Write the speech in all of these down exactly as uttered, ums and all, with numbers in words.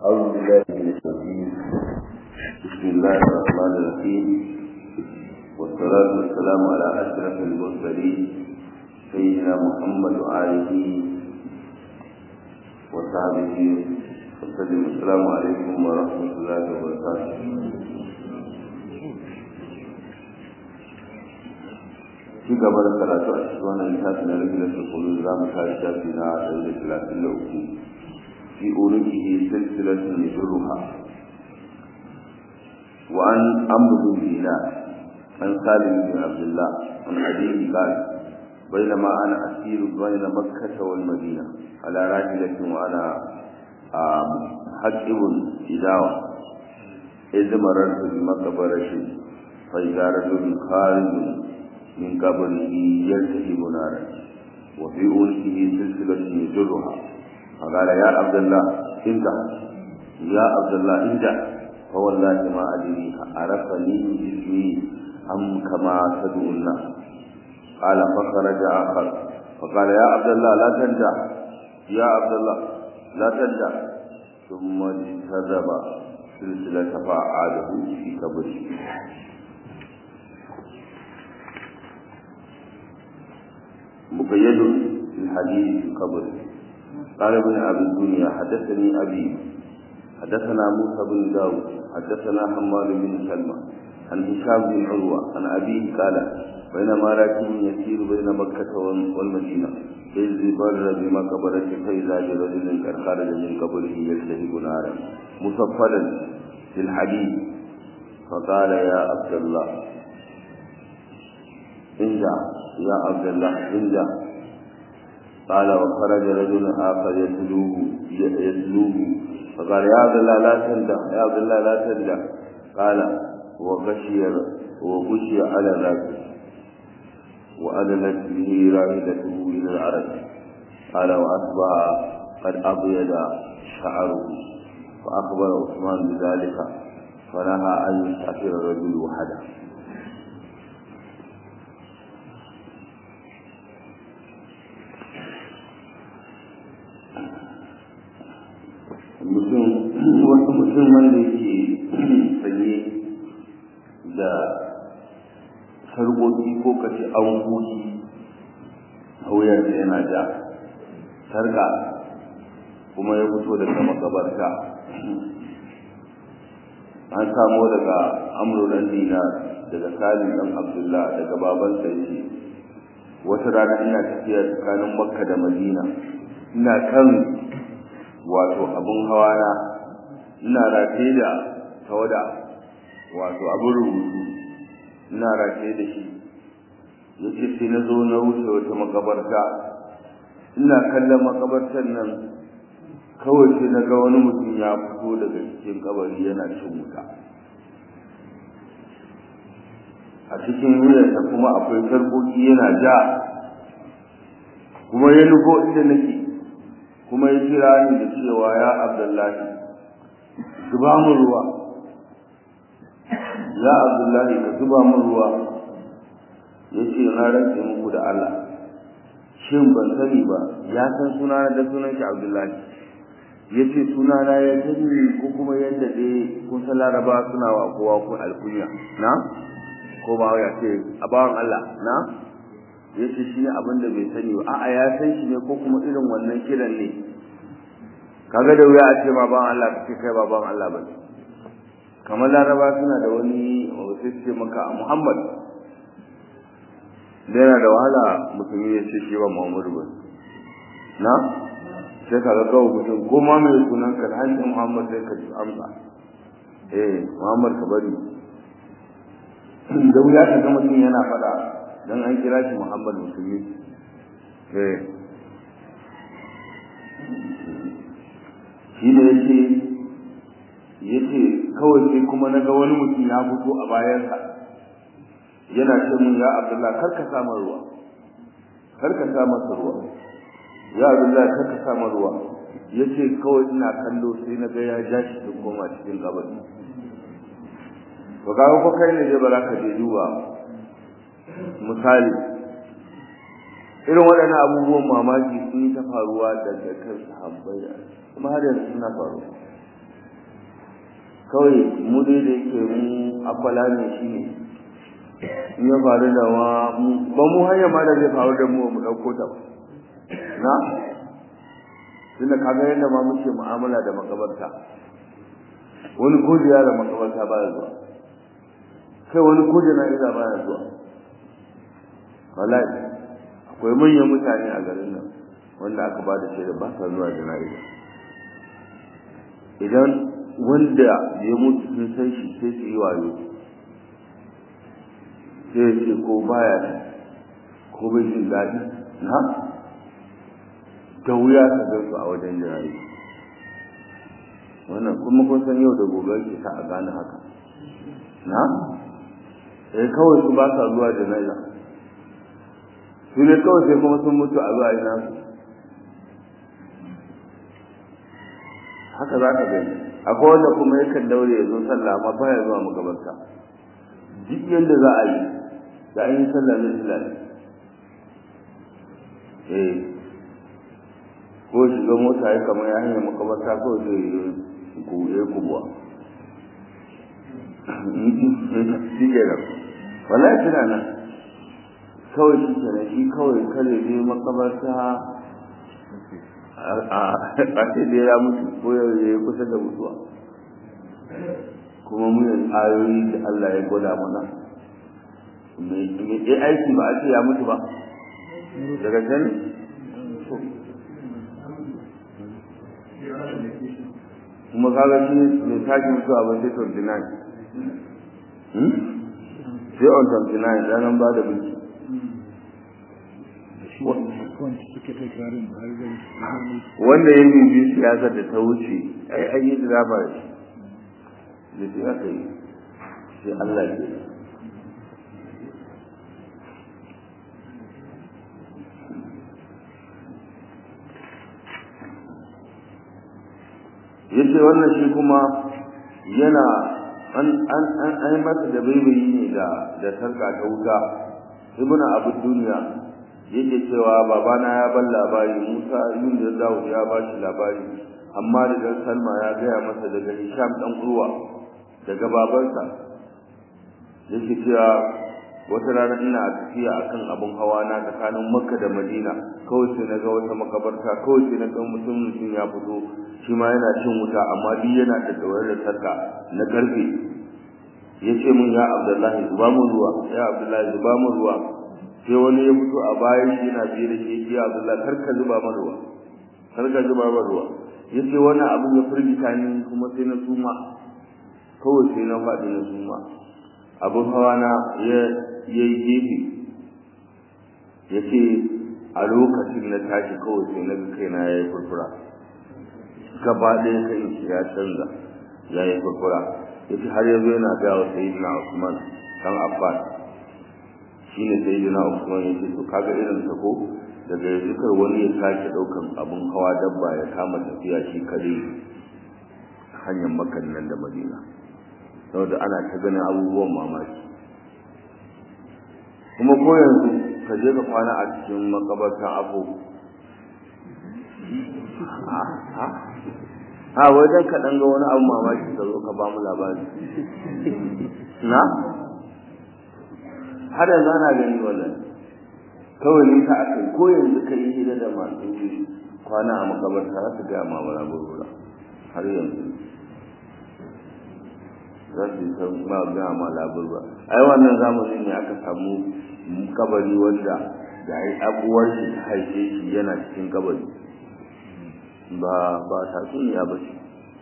أعوذ بالله من الشيطان بسم الله الرحمن الرحيم والصلاة والسلام على أشرف المرسلين سيدنا محمد وآله وصحبه وسلم. السلام عليكم ورحمة الله وبركاته. في قبل ثلاثة أشهر نشاط نرجل القلوب لا مشاركة فينا إلا ثلاثة لوكي في أولئه سلسلة يجرها. وعن عمرو بن دينار عن سالم بن عبد الله عن أبيه قال: بينما أنا أسير بين مكة والمدينة على راحلة وأنا حجب إداوة إذ مررت بمقبرة فإذا رجل خارج من قبره يلتهب نارا وفي أولئه سلسلة يجرها. فقال: يا عبد الله انتهى، يا عبد الله انتهى، فوالله ما أدري عرفني باسمي أم كما تدعو الناس. قال: فخرج آخر فقال: يا عبد الله لا تنجح، يا عبد الله لا تنجح، ثم اجتذب سلسلة فأعاده في قبره. مقيد في الحديث في قبره. قال ابن أبي الدنيا: حدثني أبي حدثنا موسى بن داود حدثنا حماد بن سلمة عن هشام بن عروة عن أبيه قال: بينما راكب يسير بين مكة والمدينة إذ بر بمقبرة فإذا برجل قد خرج من قبره يلتهب نارا مصفدا في الحديد. فقال: يا عبد الله انجع، يا عبد الله انجع. قال: وخرج رجل آخر يتلوه يتلوه فقال: يا عبد الله لا تندع، يا عبد الله لا تندع. قال: وغشي وغشي على الراكب وأدلت به راحلته إلى العرش. قال: وأصبح قد أبيض شعره. فأخبر عثمان بذلك فنهى أن يسافر الرجل وحده. wasu mutum wanda yake sanye da sarƙoƙi ko kace ankoki a wuyarsa yana da sarƙa kuma ya fito daga makabarta. An samo daga Amru dan Dinar daga Salim dan Abdullah daga babansa yake: wata rana ina tafiya tsakanin Makka da Madina, ina kan wato abun hawa na, ina rataye da tawada wato abun rubutu, ina rataye da shi. yace sai na zo na wuce wata makabarta, ina kallon makabartar nan kawai sai na ga wani mutum ya fito daga cikin kabari yana cin wuta. A cikin wuyarsa kuma akwai sarƙoƙi yana ja, kuma ya nufo inda nake, kuma ya kira ni da cewa: ya Abdullahi zuba mun ruwa, ya Abdullahi ka zuba mun ruwa. yace: na rantse muku da Allah, shin ban sani ba ya san sunana da sunan shi Abdullahi? yace: sunana ya sani ko kuma yadda dai kun san Laraba suna wa kowa ko alkunya na ko ba ya ce abawan Allah na? yace shi ne abin da bai sani ba. a'a ya san shi ne ko kuma irin wannan kiran ne? kaga da wuya a ce ma bawan Allah kake kai ba bawan Allah ba. kamar Laraba suna da wani wasu ce maka Muhammad, da yana da wahala musulmi ya ce shi ba Muhammadu ba na? sai ka ga kawo mutum ko ma mai sunan ka da hannun Muhammad sai ka ji amsa eh Muhammad ka bari. da wuya ka ga mutum yana faɗa dan an kira shi Muhammad musulmi. eh shi ne yake yace kawai sai kuma naga wani mutum ya fito a bayansa yana ce mun: ya Abdullah karka sa min ruwa, karka sa masa ruwa, ya Abdullah karka sa min ruwa. yace kawai ina kallo sai naga ya ja shi da koma cikin kabari. to kaga ko kai ne ba za ka je duba misali irin waɗannan abubuwan mamaki sun yi ta faruwa daga kan sahabbai kuma har yanzu suna faruwa. kawai mu dai da yake mu akwala ne shi ne in ya faru da wa ba mu hanya ma da zai faru da mu mu ɗauko ta ba na tunda kaga yadda ma muke mu'amala da makabarta wani ko ziyara makabarta ba ya zuwa kai wani ko jana'iza ba ya zuwa wallahi akwai manyan mutane a garin nan wanda aka ba da shaida ba sa zuwa jana'iza idan wanda ya mutu sun san shi sai su yi wayo sai ce ko baya ko bai jin daɗi na da wuya ka gan su a wajen jana'iza wannan kuma kun san yau da gobe ke sa a gane haka na sai kawai su ba sa zuwa jana'iza su ne kawai sai kuma sun mutu a zuwa ina su haka za ka gani akwai wanda kuma yakan daure ya zo sallah amma ba ya zuwa makabarta duk yadda za a yi da an yi sallah ne sallah ne eh ko shiga mota ya kamar ya hanyar makabarta ko zai yi ku ya kubuwa shi ke nan wallahi tana nan kawai shi ke nan shi kawai kare je makabarta a sai da ya mutu ko ya yi kusa da mutuwa kuma mu yin ayoyi da Allah ya gwada mana mai aiki ba a ce ya mutu ba daga can kuma kaga shi mai tashi mutuwa ba sai twenty-nine sai on twenty-nine ranar ba da biki wanda ya bibi siyasar da ta wuce ai an yi diraba da shi da shi aka yi sai Allah ke yace wannan shi kuma yana an an an ai masa da baibayi ne da da sarka ta wuta ibnu abu duniya yake cewa babana ya ban labari Musa yin da zawo ya ba shi labari amma da dan Salma ya gaya masa daga Hisham dan Urwa daga babansa yake cewa wata rana ina tafiya akan abun hawa na tsakanin Makka da Madina kawai sai naga wata makabarta kawai sai naga mutum mutum ya fito shi ma yana cin wuta amma duk yana da tawar da sarka na karfe yace mun ya Abdullahi zuba mu ruwa ya Abdullahi zuba mu ruwa sai wani ya fito a bayan shi yana biye da shi ya Abdullahi karka zuba mu ruwa karka zuba mu ruwa yace wannan abu ya firgita ni kuma sai na suma kawai sai na faɗi na suma abun hawa na ya yayi gefe yace a lokacin na tashi kawai sai na ga kaina yayi furfura gaba ɗaya kai shi ya canza yayi furfura yace har yanzu yana ga wa sayyidina Usman dan Affan shine sayyidina Usman yace to kaga irin sa ko daga yanzu kar wani ya sake daukan abun hawa dabba ya kama tafiya shi kare hanyar Makka nan da Madina saboda ana ta ganin abubuwan mamaki kuma ko yanzu ka je ka kwana a cikin makabartan Afo ha wajen ka dan ga wani abu mamaki ka zo ka ba mu labari na har yanzu ana gani wannan kawai ne ka akai ko yanzu ka yi hira da masu kwana a makabarta za su ga mamara gurgura har yanzu za su san ba ga ma labarwa ai wannan zamanin ne aka samu kabari wanda da ai abuwar shi haife shi yana cikin kabari ba ba ta tsuniya ba shi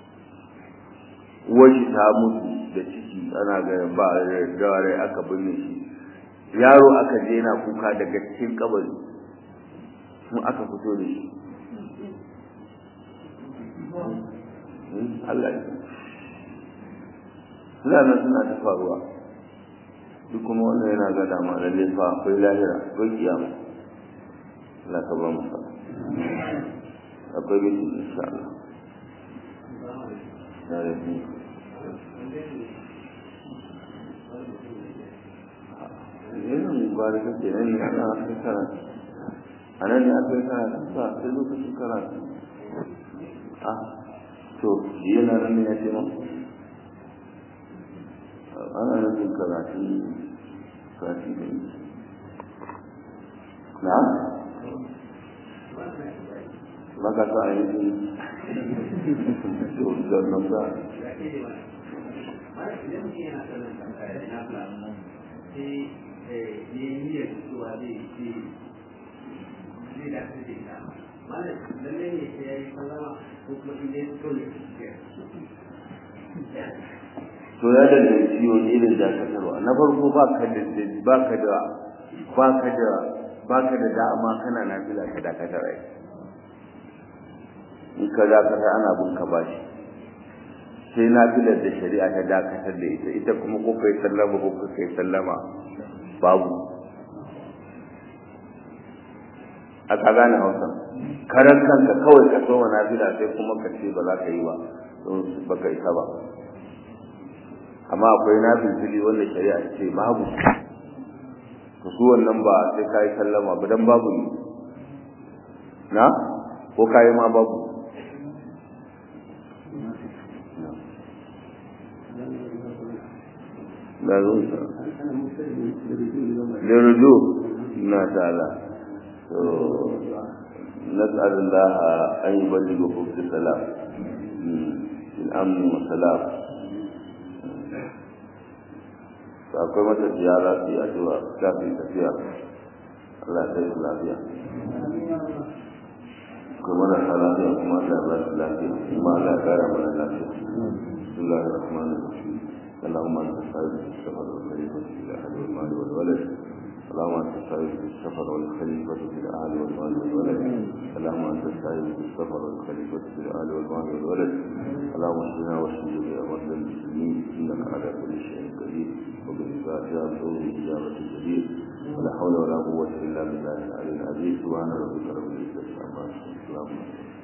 wani ta mutu da ciki ana ga ba da aka binne shi yaro aka je yana kuka daga cikin kabari kuma aka fito da shi Allah ya suna nan suna ta faruwa duk kuma wannan yana ga dama lalle fa akwai lahira akwai kiyama Allah ka ba mu sa akwai bisu insha Allah da rabi yana mubaraka ke nan ne ana asara anan ne aka tsara ta sai lokacin karatu ah to yana nan ne ya ce mu ana nufin karatu karatu da yi na? maka sa a yi tsohon nasa to ya danganci wani irin dakatarwa na farko ba ka da ba ka da ba ka da ba ka da dama kana nafila ka dakatar ai in ka dakatar ana bin ka bashi sai nafilar da shari'a ta dakatar da ita ita kuma ko kai sallama ko kai sallama babu a ka gane hausa karan kanka kawai ka so nafila sai kuma ka ce ba za ka yi ba don ba ka isa ba amma akwai nafili wanda shari'a ce babu to su wannan ba sai kai sallama ba dan babu ne na ko kai ma babu la rusa lirudu na ta'ala to nas'alullah an yuballighu fi salam in amn wa salam akwai mata ziyara su yi addu'a kafin tafiya Allah ta yi lafiya kuma na ta lafiya kuma Allah ya ba su lafiya kuma Allah ya kara mana lafiya bismillahir rahmanir rahim اللهم انت السائل في السفر والخليفة في الاهل والمال والولد اللهم انت السائل في السفر والخليفة في الاهل والمال والولد اللهم انت السائل في السفر والخليفة في الاهل والمال والولد اللهم اشفنا واشف جميع مرضى المسلمين انك على كل شيء قدير وبالإثبات يرجو إجابة الجديد ولا حول ولا قوة إلا بالله العلي العظيم سبحان ربك رب العزة عما يصفون